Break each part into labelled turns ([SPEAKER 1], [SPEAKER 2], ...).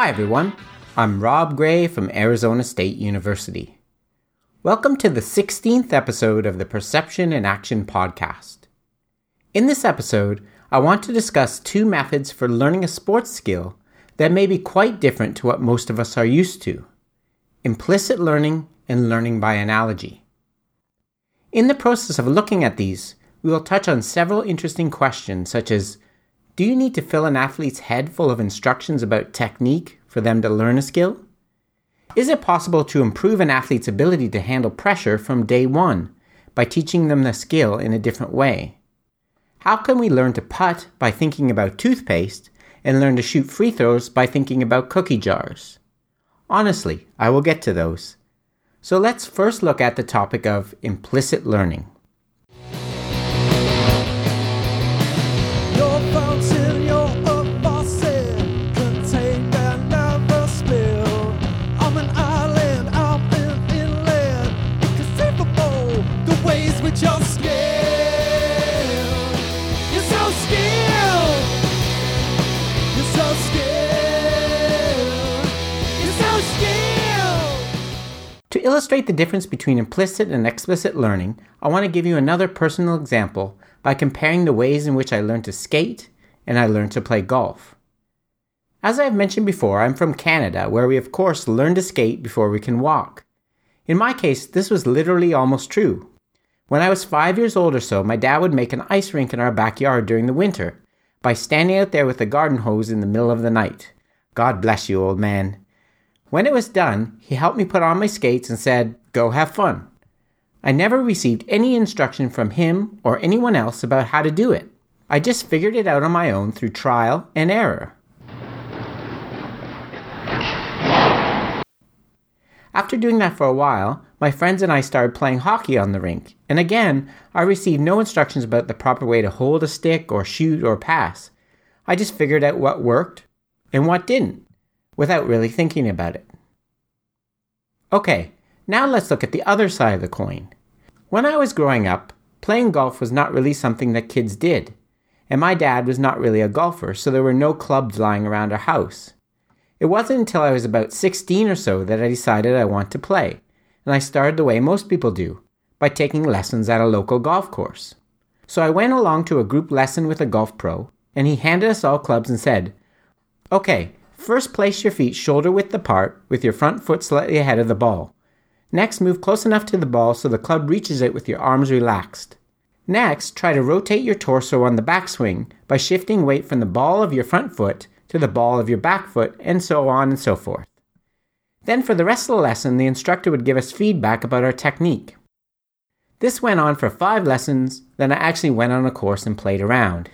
[SPEAKER 1] Hi everyone, I'm Rob Gray from Arizona State University. Welcome to the 16th episode of the Perception in Action podcast. In this episode, I want to discuss two methods for learning a sports skill that may be quite different to what most of us are used to: implicit learning and learning by analogy. In the process of looking at these, we will touch on several interesting questions such as: do you need to fill an athlete's head full of instructions about technique for them to learn a skill? Is it possible to improve an athlete's ability to handle pressure from day one by teaching them the skill in a different way? How can we learn to putt by thinking about toothpaste and learn to shoot free throws by thinking about cookie jars? Honestly, I will get to those. So let's first look at the topic of implicit learning. To illustrate the difference between implicit and explicit learning, I want to give you another personal example by comparing the ways in which I learned to skate and I learned to play golf. As I have mentioned before, I'm from Canada, where we of course learn to skate before we can walk. In my case, this was literally almost true. When I was 5 years old or so, my dad would make an ice rink in our backyard during the winter by standing out there with a garden hose in the middle of the night. God bless you, old man. When it was done, he helped me put on my skates and said, "Go have fun." I never received any instruction from him or anyone else about how to do it. I just figured it out on my own through trial and error. After doing that for a while, my friends and I started playing hockey on the rink, and again, I received no instructions about the proper way to hold a stick or shoot or pass. I just figured out what worked and what didn't, without really thinking about it. Okay, now let's look at the other side of the coin. When I was growing up, playing golf was not really something that kids did, and my dad was not really a golfer, so there were no clubs lying around our house. It wasn't until I was about 16 or so that I decided I want to play, and I started the way most people do, by taking lessons at a local golf course. So I went along to a group lesson with a golf pro, and he handed us all clubs and said, "Okay, first place your feet shoulder width apart with your front foot slightly ahead of the ball. Next, move close enough to the ball so the club reaches it with your arms relaxed. Next, try to rotate your torso on the backswing by shifting weight from the ball of your front foot to the ball of your back foot, and so on and so forth." Then for the rest of the lesson, the instructor would give us feedback about our technique. This went on for 5 lessons, then I actually went on a course and played around.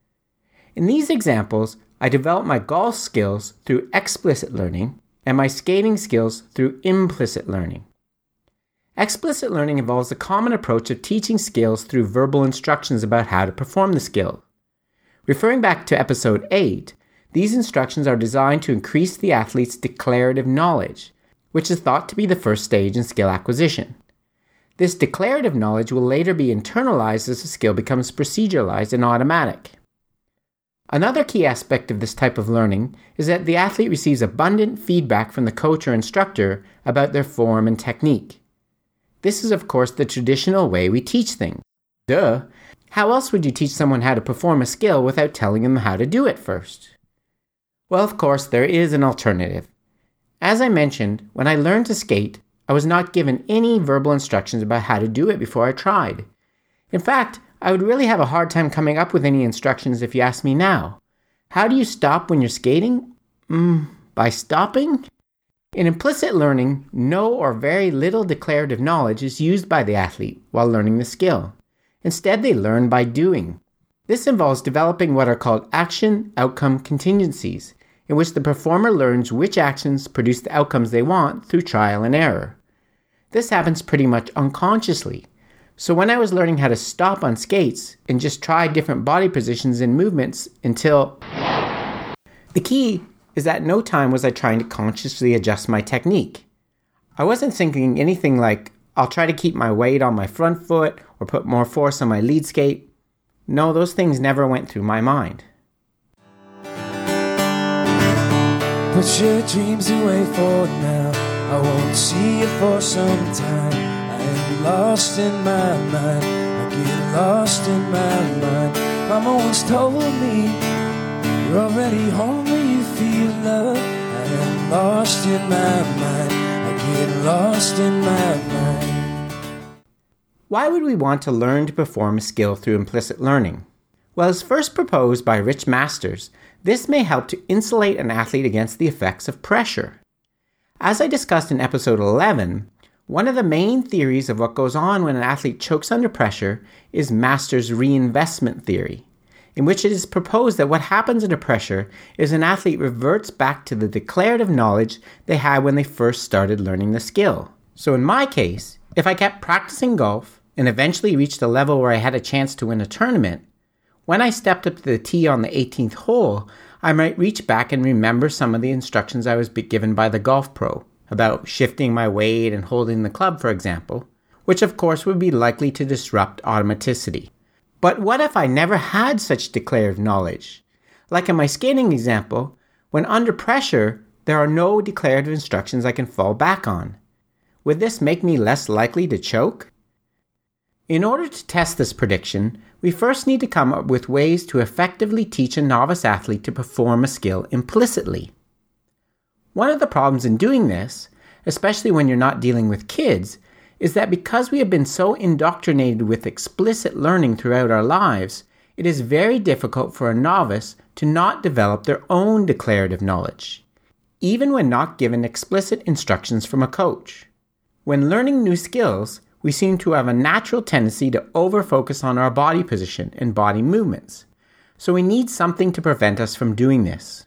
[SPEAKER 1] In these examples, I developed my golf skills through explicit learning and my skating skills through implicit learning. Explicit learning involves a common approach of teaching skills through verbal instructions about how to perform the skill. Referring back to episode 8, these instructions are designed to increase the athlete's declarative knowledge, which is thought to be the first stage in skill acquisition. This declarative knowledge will later be internalized as the skill becomes proceduralized and automatic. Another key aspect of this type of learning is that the athlete receives abundant feedback from the coach or instructor about their form and technique. This is, of course, the traditional way we teach things. Duh! How else would you teach someone how to perform a skill without telling them how to do it first? Well, of course, there is an alternative. As I mentioned, when I learned to skate, I was not given any verbal instructions about how to do it before I tried. In fact, I would really have a hard time coming up with any instructions if you ask me now. How do you stop when you're skating? By stopping? In implicit learning, no or very little declarative knowledge is used by the athlete while learning the skill. Instead, they learn by doing. This involves developing what are called action-outcome contingencies, in which the performer learns which actions produce the outcomes they want through trial and error. This happens pretty much unconsciously. So when I was learning how to stop on skates and just try different body positions and movements until... The key is that no time was I trying to consciously adjust my technique. I wasn't thinking anything like, I'll try to keep my weight on my front foot or put more force on my lead skate. No, those things never went through my mind.
[SPEAKER 2] Put your dreams away for now. I won't see you for some time. I am lost in my mind. I get lost in my mind. Mama once told me, you're already home when you feel love. I am lost in my mind. I get lost in my mind.
[SPEAKER 1] Why would we want to learn to perform a skill through implicit learning? Well, as first proposed by Rich Masters, this may help to insulate an athlete against the effects of pressure. As I discussed in episode 11, one of the main theories of what goes on when an athlete chokes under pressure is Masters' reinvestment theory, in which it is proposed that what happens under pressure is an athlete reverts back to the declarative knowledge they had when they first started learning the skill. So in my case, if I kept practicing golf and eventually reached a level where I had a chance to win a tournament, when I stepped up to the tee on the 18th hole, I might reach back and remember some of the instructions I was given by the golf pro about shifting my weight and holding the club, for example, which of course would be likely to disrupt automaticity. But what if I never had such declarative knowledge? Like in my skating example, when under pressure, there are no declarative instructions I can fall back on. Would this make me less likely to choke? In order to test this prediction, we first need to come up with ways to effectively teach a novice athlete to perform a skill implicitly. One of the problems in doing this, especially when you're not dealing with kids, is that because we have been so indoctrinated with explicit learning throughout our lives, it is very difficult for a novice to not develop their own declarative knowledge, even when not given explicit instructions from a coach. When learning new skills, we seem to have a natural tendency to over-focus on our body position and body movements, so we need something to prevent us from doing this.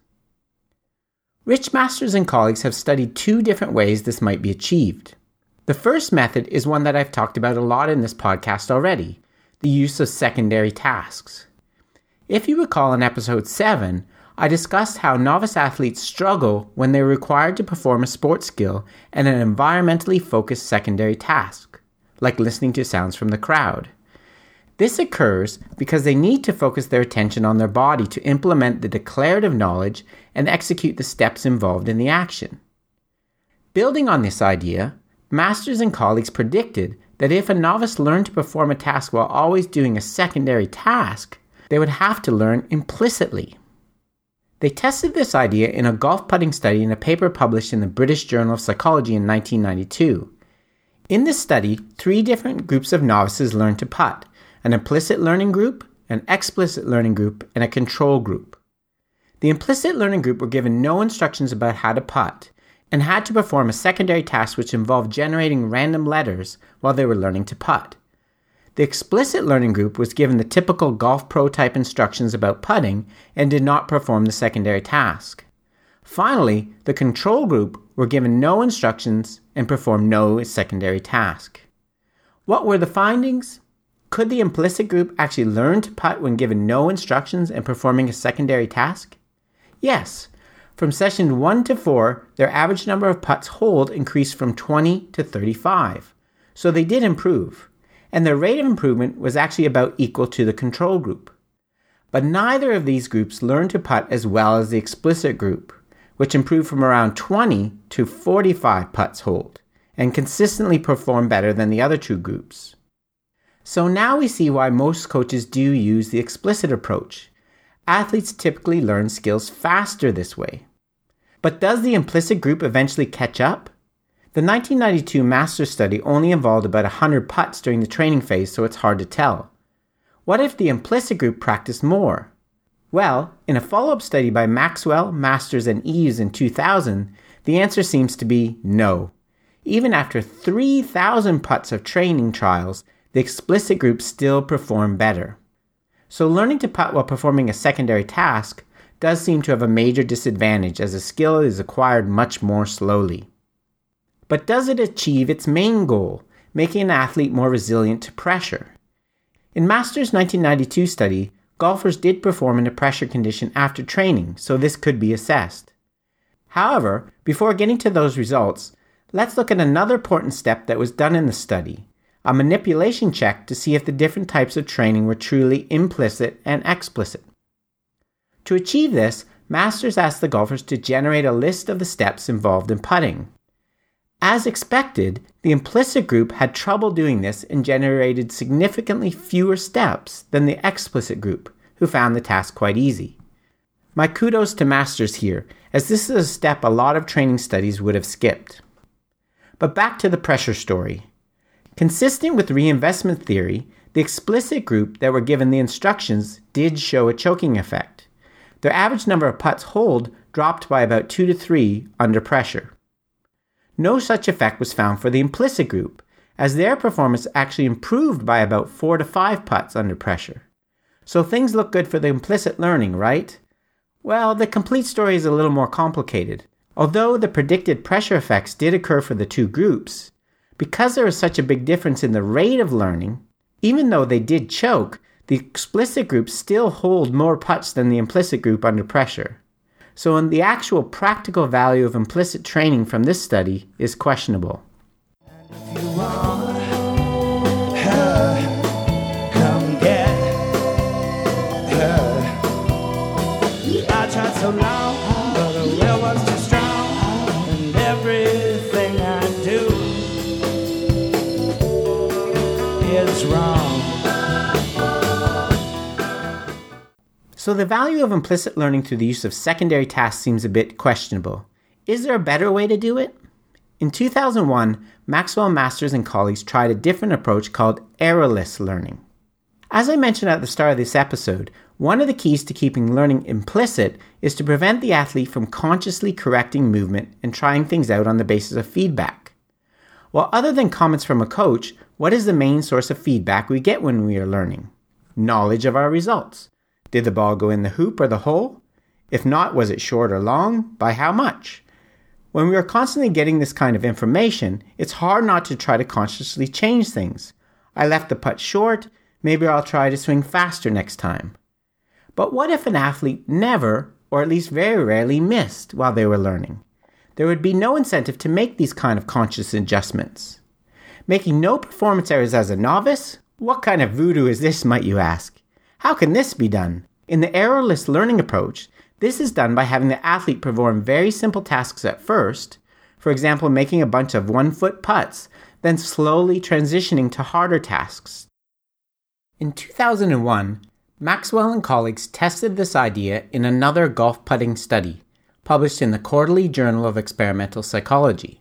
[SPEAKER 1] Rich Masters and colleagues have studied two different ways this might be achieved. The first method is one that I've talked about a lot in this podcast already, the use of secondary tasks. If you recall in episode 7, I discussed how novice athletes struggle when they're required to perform a sports skill and an environmentally focused secondary task, like listening to sounds from the crowd. This occurs because they need to focus their attention on their body to implement the declarative knowledge and execute the steps involved in the action. Building on this idea, Masters and colleagues predicted that if a novice learned to perform a task while always doing a secondary task, they would have to learn implicitly. They tested this idea in a golf putting study in a paper published in the British Journal of Psychology in 1992. In this study, 3 different groups of novices learned to putt: an implicit learning group, an explicit learning group, and a control group. The implicit learning group were given no instructions about how to putt and had to perform a secondary task which involved generating random letters while they were learning to putt. The explicit learning group was given the typical golf pro type instructions about putting and did not perform the secondary task. Finally, the control group were given no instructions and performed no secondary task. What were the findings? Could the implicit group actually learn to putt when given no instructions and performing a secondary task? Yes. From session 1 to 4, their average number of putts holed increased from 20 to 35. So they did improve, and their rate of improvement was actually about equal to the control group. But neither of these groups learned to putt as well as the explicit group, which improved from around 20 to 45 putts holed, and consistently performed better than the other 2 groups. So now we see why most coaches do use the explicit approach. Athletes typically learn skills faster this way. But does the implicit group eventually catch up? The 1992 Masters study only involved about 100 putts during the training phase, so it's hard to tell. What if the implicit group practiced more? Well, in a follow-up study by Maxwell, Masters, and Eves in 2000, the answer seems to be no. Even after 3,000 putts of training trials, the explicit group still performed better. So learning to putt while performing a secondary task does seem to have a major disadvantage as the skill is acquired much more slowly. But does it achieve its main goal, making an athlete more resilient to pressure? In Masters' 1992 study, golfers did perform in a pressure condition after training, so this could be assessed. However, before getting to those results, let's look at another important step that was done in the study, a manipulation check to see if the different types of training were truly implicit and explicit. To achieve this, Masters asked the golfers to generate a list of the steps involved in putting. As expected, the implicit group had trouble doing this and generated significantly fewer steps than the explicit group, who found the task quite easy. My kudos to Masters here, as this is a step a lot of training studies would have skipped. But back to the pressure story. Consistent with reinvestment theory, the explicit group that were given the instructions did show a choking effect. Their average number of putts holed dropped by about 2 to 3 under pressure. No such effect was found for the implicit group, as their performance actually improved by about 4 to 5 putts under pressure. So things look good for the implicit learning, right? Well, the complete story is a little more complicated. Although the predicted pressure effects did occur for the two groups, because there was such a big difference in the rate of learning, even though they did choke, the explicit group still hold more putts than the implicit group under pressure. So in the actual practical value of implicit training from this study is questionable.
[SPEAKER 2] If you want her, come get her. I tried so long, but the will was too strong, and everything I do is wrong.
[SPEAKER 1] So the value of implicit learning through the use of secondary tasks seems a bit questionable. Is there a better way to do it? In 2001, Maxwell, Masters, and colleagues tried a different approach called errorless learning. As I mentioned at the start of this episode, one of the keys to keeping learning implicit is to prevent the athlete from consciously correcting movement and trying things out on the basis of feedback. Well, other than comments from a coach, what is the main source of feedback we get when we are learning? Knowledge of our results. Did the ball go in the hoop or the hole? If not, was it short or long? By how much? When we are constantly getting this kind of information, it's hard not to try to consciously change things. I left the putt short, maybe I'll try to swing faster next time. But what if an athlete never, or at least very rarely, missed while they were learning? There would be no incentive to make these kind of conscious adjustments. Making no performance errors as a novice? What kind of voodoo is this, might you ask? How can this be done? In the errorless learning approach, this is done by having the athlete perform very simple tasks at first, for example, making a bunch of 1-foot putts, then slowly transitioning to harder tasks. In 2001, Maxwell and colleagues tested this idea in another golf putting study, published in the Quarterly Journal of Experimental Psychology.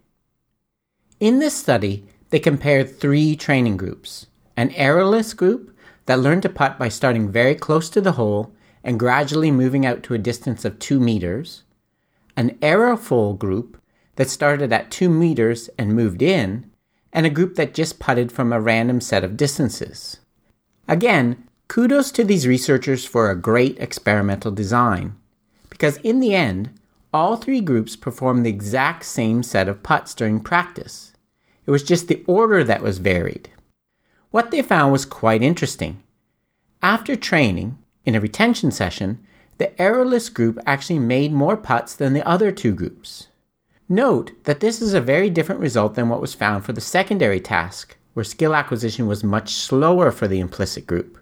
[SPEAKER 1] In this study, they compared 3 training groups: an errorless group that learned to putt by starting very close to the hole and gradually moving out to a distance of 2 meters, an errorful group that started at 2 meters and moved in, and a group that just putted from a random set of distances. Again, kudos to these researchers for a great experimental design, because in the end, all 3 groups performed the exact same set of putts during practice. It was just the order that was varied. What they found was quite interesting. After training, in a retention session, the errorless group actually made more putts than the other 2 groups. Note that this is a very different result than what was found for the secondary task, where skill acquisition was much slower for the implicit group.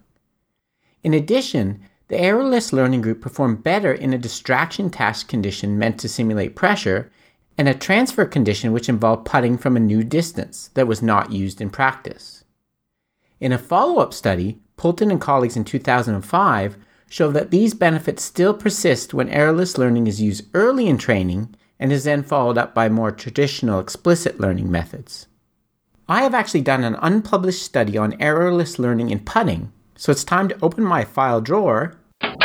[SPEAKER 1] In addition, the errorless learning group performed better in a distraction task condition meant to simulate pressure, and a transfer condition which involved putting from a new distance that was not used in practice. In a follow-up study, Poulton and colleagues in 2005 showed that these benefits still persist when errorless learning is used early in training and is then followed up by more traditional explicit learning methods. I have actually done an unpublished study on errorless learning in putting, so it's time to open my file drawer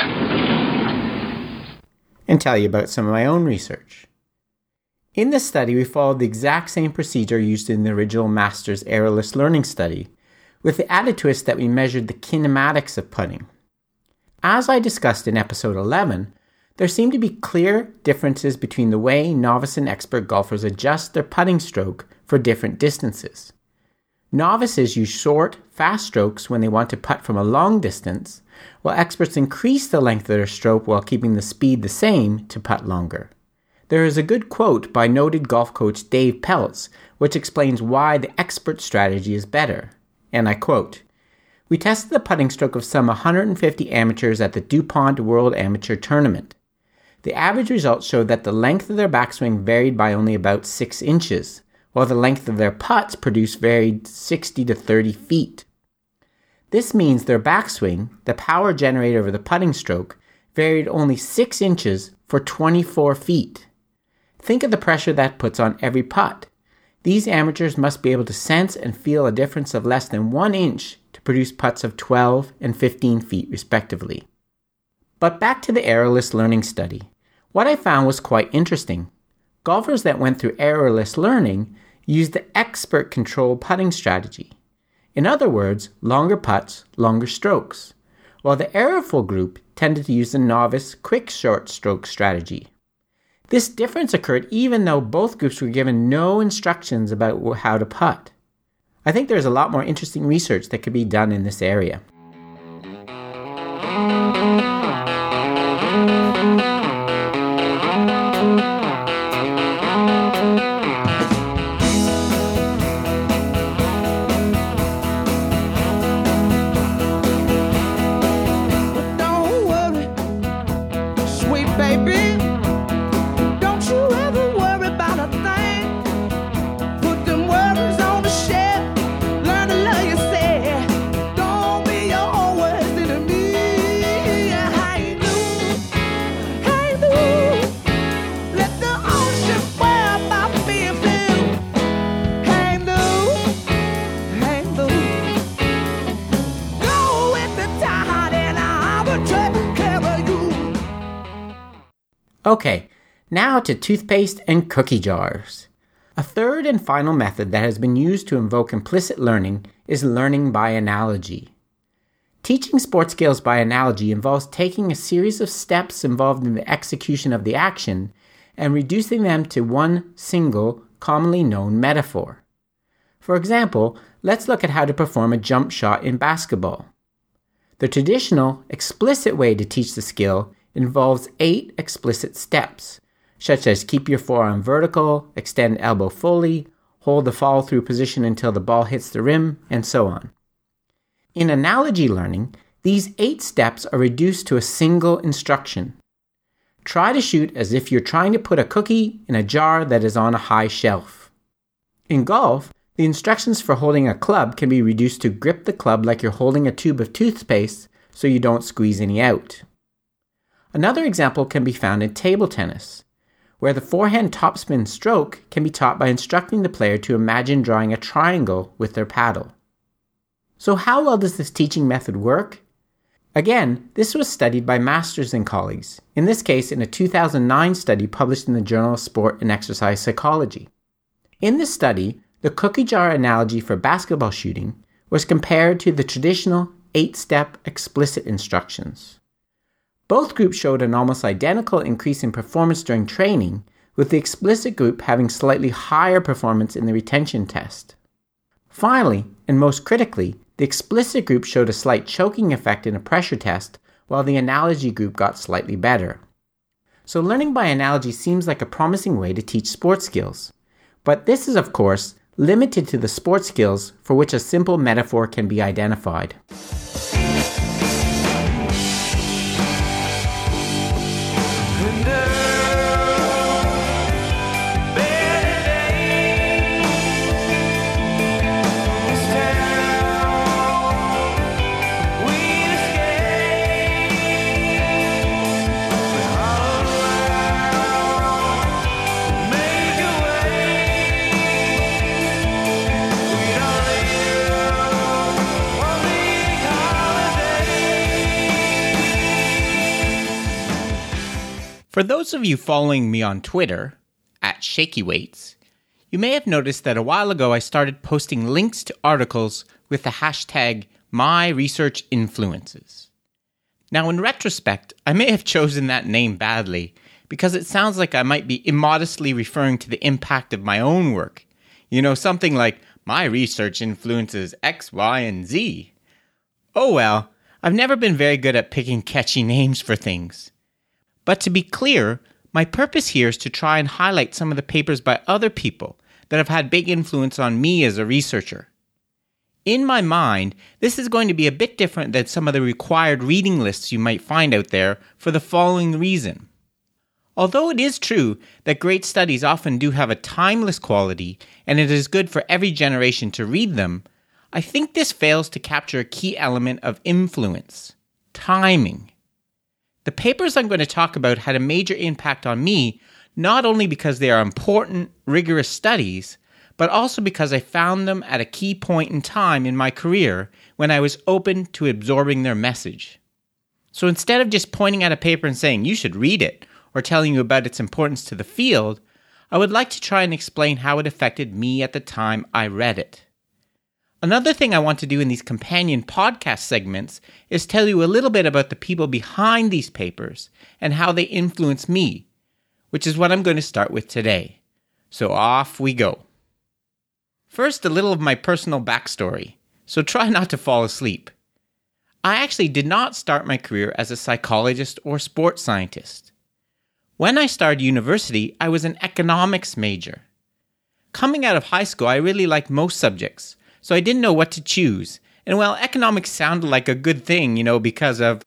[SPEAKER 1] and tell you about some of my own research. In this study, we followed the exact same procedure used in the original Masters errorless learning study, with the added twist that we measured the kinematics of putting. As I discussed in episode 11, there seem to be clear differences between the way novice and expert golfers adjust their putting stroke for different distances. Novices use short, fast strokes when they want to putt from a long distance, while experts increase the length of their stroke while keeping the speed the same to putt longer. There is a good quote by noted golf coach Dave Peltz, which explains why the expert strategy is better. And I quote, "We tested the putting stroke of some 150 amateurs at the DuPont World Amateur Tournament. the average results showed that the length of their backswing varied by only about 6 inches, while the length of their putts produced varied 60 to 30 feet. This means their backswing, the power generated over the putting stroke, varied only 6 inches for 24 feet. Think of the pressure that puts on every putt. These amateurs must be able to sense and feel a difference of less than 1 inch to produce putts of 12 and 15 feet respectively. But back to the errorless learning study. What I found was quite interesting. Golfers that went through errorless learning used the expert control putting strategy. In other words, longer putts, longer strokes, while the errorful group tended to use the novice quick short stroke strategy. This difference occurred even though both groups were given no instructions about how to putt. I think there's a lot more interesting research that could be done in this area. Okay, now to toothpaste and cookie jars. A third and final method that has been used to invoke implicit learning is learning by analogy. Teaching sports skills by analogy involves taking a series of steps involved in the execution of the action and reducing them to one single, commonly known metaphor. For example, let's look at how to perform a jump shot in basketball. The traditional, explicit way to teach the skill involves 8 explicit steps, such as keep your forearm vertical, extend elbow fully, hold the follow-through position until the ball hits the rim, and so on. In analogy learning, these 8 steps are reduced to a single instruction. Try to shoot as if you're trying to put a cookie in a jar that is on a high shelf. In golf, the instructions for holding a club can be reduced to grip the club like you're holding a tube of toothpaste so you don't squeeze any out. Another example can be found in table tennis, where the forehand topspin stroke can be taught by instructing the player to imagine drawing a triangle with their paddle. So how well does this teaching method work? Again, this was studied by Masters and colleagues, in this case in a 2009 study published in the Journal of Sport and Exercise Psychology. In this study, the cookie jar analogy for basketball shooting was compared to the traditional 8-step explicit instructions. Both groups showed an almost identical increase in performance during training, with the explicit group having slightly higher performance in the retention test. Finally, and most critically, the explicit group showed a slight choking effect in a pressure test, while the analogy group got slightly better. So learning by analogy seems like a promising way to teach sports skills. But this is, of course, limited to the sports skills for which a simple metaphor can be identified. For those of you following me on Twitter, @ShakyWeights, you may have noticed that a while ago I started posting links to articles with the hashtag #MyResearchInfluences. Now, in retrospect, I may have chosen that name badly because it sounds like I might be immodestly referring to the impact of my own work. You know, something like, my research influences X, Y, and Z. Oh well, I've never been very good at picking catchy names for things. But to be clear, my purpose here is to try and highlight some of the papers by other people that have had big influence on me as a researcher. In my mind, this is going to be a bit different than some of the required reading lists you might find out there for the following reason. Although it is true that great studies often do have a timeless quality and it is good for every generation to read them, I think this fails to capture a key element of influence: timing. The papers I'm going to talk about had a major impact on me, not only because they are important, rigorous studies, but also because I found them at a key point in time in my career when I was open to absorbing their message. So instead of just pointing at a paper and saying, you should read it, or telling you about its importance to the field, I would like to try and explain how it affected me at the time I read it. Another thing I want to do in these companion podcast segments is tell you a little bit about the people behind these papers and how they influence me, which is what I'm going to start with today. So off we go. First, a little of my personal backstory, so try not to fall asleep. I actually did not start my career as a psychologist or sports scientist. When I started university, I was an economics major. Coming out of high school, I really liked most subjects, so I didn't know what to choose. And while economics sounded like a good thing, because of...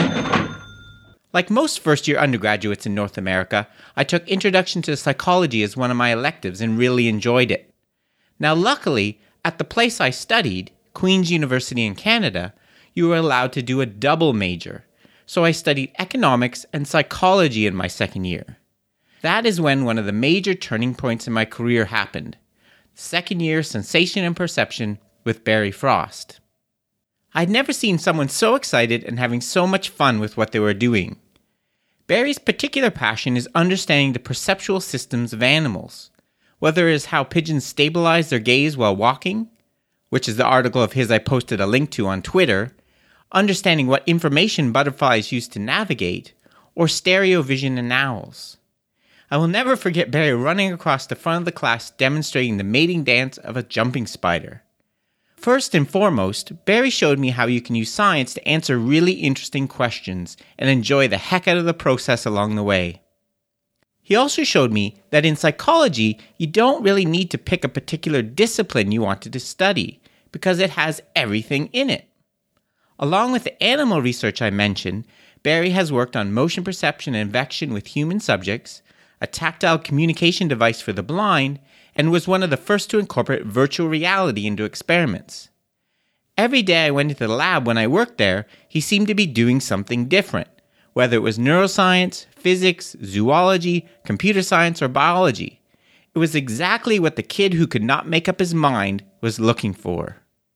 [SPEAKER 1] Like most first-year undergraduates in North America, I took Introduction to Psychology as one of my electives and really enjoyed it. Now, luckily, at the place I studied, Queen's University in Canada, you were allowed to do a double major. So I studied economics and psychology in my second year. That is when one of the major turning points in my career happened. Second year Sensation and Perception with Barry Frost. I'd never seen someone so excited and having so much fun with what they were doing. Barry's particular passion is understanding the perceptual systems of animals, whether it is how pigeons stabilize their gaze while walking, which is the article of his I posted a link to on Twitter, understanding what information butterflies use to navigate, or stereo vision in owls. I will never forget Barry running across the front of the class demonstrating the mating dance of a jumping spider. First and foremost, Barry showed me how you can use science to answer really interesting questions and enjoy the heck out of the process along the way. He also showed me that in psychology, you don't really need to pick a particular discipline you wanted to study, because it has everything in it. Along with the animal research I mentioned, Barry has worked on motion perception and vection with human subjects, a tactile communication device for the blind, and was one of the first to incorporate virtual reality into experiments. Every day I went into the lab when I worked there, he seemed to be doing something different, whether it was neuroscience, physics, zoology, computer science, or biology. It was exactly what the kid who could not make up his mind was looking for.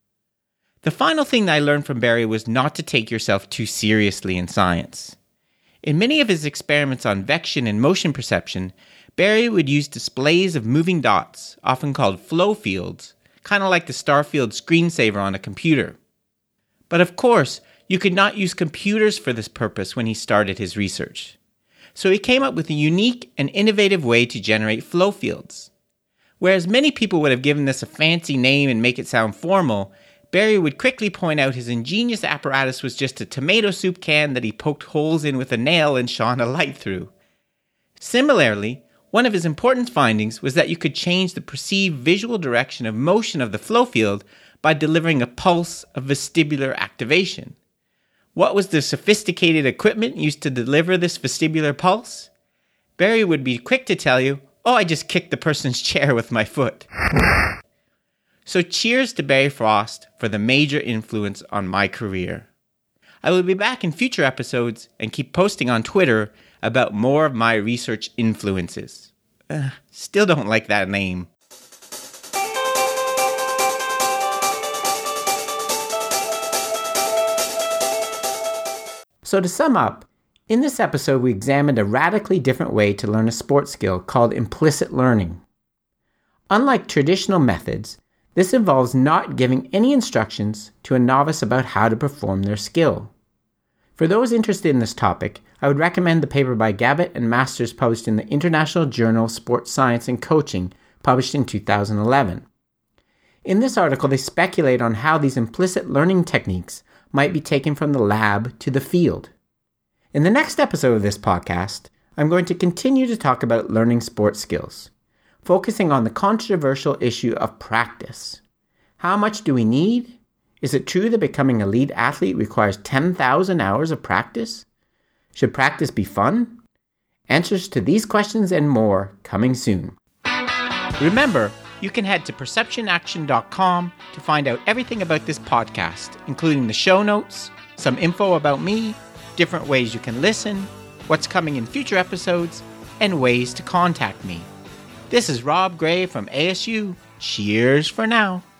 [SPEAKER 1] The final thing that I learned from Barry was not to take yourself too seriously in science. In many of his experiments on vection and motion perception, Barry would use displays of moving dots, often called flow fields, kind of like the Starfield screensaver on a computer. But of course, you could not use computers for this purpose when he started his research. So he came up with a unique and innovative way to generate flow fields. Whereas many people would have given this a fancy name and make it sound formal, Barry would quickly point out his ingenious apparatus was just a tomato soup can that he poked holes in with a nail and shone a light through. Similarly, one of his important findings was that you could change the perceived visual direction of motion of the flow field by delivering a pulse of vestibular activation. What was the sophisticated equipment used to deliver this vestibular pulse? Barry would be quick to tell you, "Oh, I just kicked the person's chair with my foot." So cheers to Barry Frost for the major influence on my career. I will be back in future episodes and keep posting on Twitter about more of my research influences. Still don't like that name. So to sum up, in this episode we examined a radically different way to learn a sports skill called implicit learning. Unlike traditional methods, this involves not giving any instructions to a novice about how to perform their skill. For those interested in this topic, I would recommend the paper by Gabbett and Masters published in the International Journal of Sports Science and Coaching, published in 2011. In this article, they speculate on how these implicit learning techniques might be taken from the lab to the field. In the next episode of this podcast, I'm going to continue to talk about learning sports skills, focusing on the controversial issue of practice. How much do we need? Is it true that becoming a elite athlete requires 10,000 hours of practice? Should practice be fun? Answers to these questions and more coming soon. Remember, you can head to perceptionaction.com to find out everything about this podcast, including the show notes, some info about me, different ways you can listen, what's coming in future episodes, and ways to contact me. This is Rob Gray from ASU. Cheers for now.